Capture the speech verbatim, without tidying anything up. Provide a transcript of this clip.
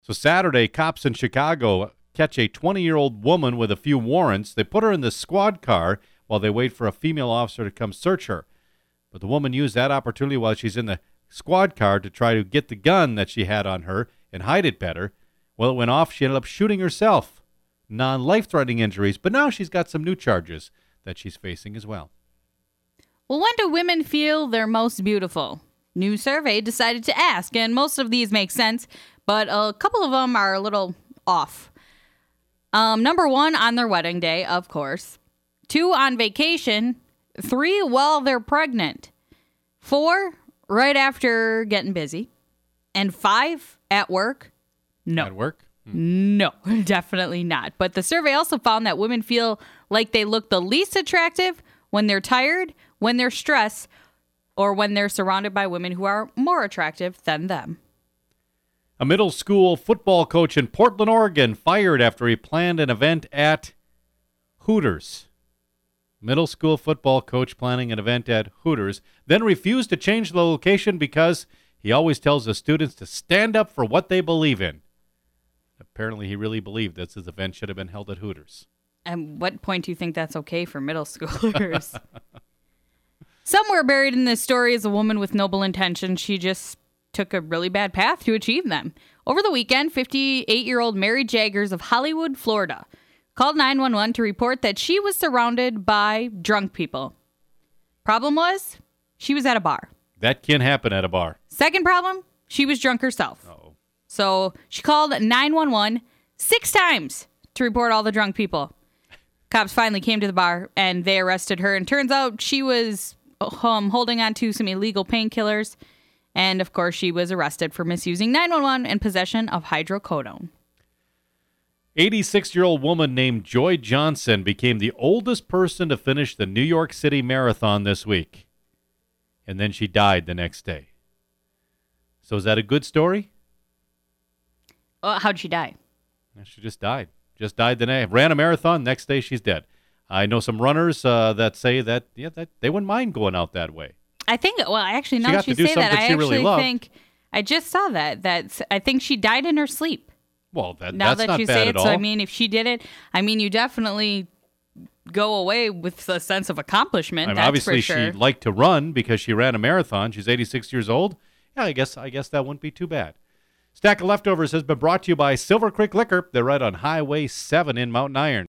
So Saturday, cops in Chicago catch a twenty-year-old woman with a few warrants. They put her in the squad car while they wait for a female officer to come search her. But the woman used that opportunity while she's in the squad car to try to get the gun that she had on her and hide it better. Well, it went off. She ended up shooting herself. Non-life-threatening injuries, but now she's got some new charges that she's facing as well. Well, when do women feel they're most beautiful? New survey decided to ask, and most of these make sense, but a couple of them are a little off. Um, number one, on their wedding day, of course. Two, on vacation. Three, while they're pregnant. Four, right after getting busy. And five, at work. No. At work? Hmm. No, definitely not. But the survey also found that women feel like they look the least attractive when they're tired, when they're stressed, or when they're surrounded by women who are more attractive than them. A middle school football coach in Portland, Oregon, fired after he planned an event at Hooters. Middle school football coach planning an event at Hooters, then refused to change the location because he always tells the students to stand up for what they believe in. Apparently, he really believed that this event should have been held at Hooters. At what point do you think that's okay for middle schoolers? Somewhere buried in this story is a woman with noble intentions. She just took a really bad path to achieve them. Over the weekend, fifty-eight-year-old Mary Jaggers of Hollywood, Florida, called nine one one to report that she was surrounded by drunk people. Problem was, she was at a bar. That can happen at a bar. Second problem, she was drunk herself. Uh-oh. So she called nine one one six times to report all the drunk people. Cops finally came to the bar, and they arrested her. And turns out she was um, holding on to some illegal painkillers. And, of course, she was arrested for misusing nine one one and possession of hydrocodone. eighty-six-year-old woman named Joy Johnson became the oldest person to finish the New York City Marathon this week. And then she died the next day. So is that a good story? Uh, how'd she die? She just died. Just died the night. Ran a marathon. Next day, she's dead. I know some runners uh, that say that, yeah, that they wouldn't mind going out that way. I think, well, actually, now She that got you to do say that, something I she actually really loved. think, I just saw that, that I think she died in her sleep. Well, that, Now that's that not you bad say at it, all. so I mean, if she did it, I mean, you definitely go away with a sense of accomplishment. I mean, that's obviously, for sure. she liked to run because she ran a marathon. She's eighty-six years old. Yeah, I guess I guess that wouldn't be too bad. Stack of Leftovers has been brought to you by Silver Creek Liquor. They're right on Highway seven in Mountain Iron.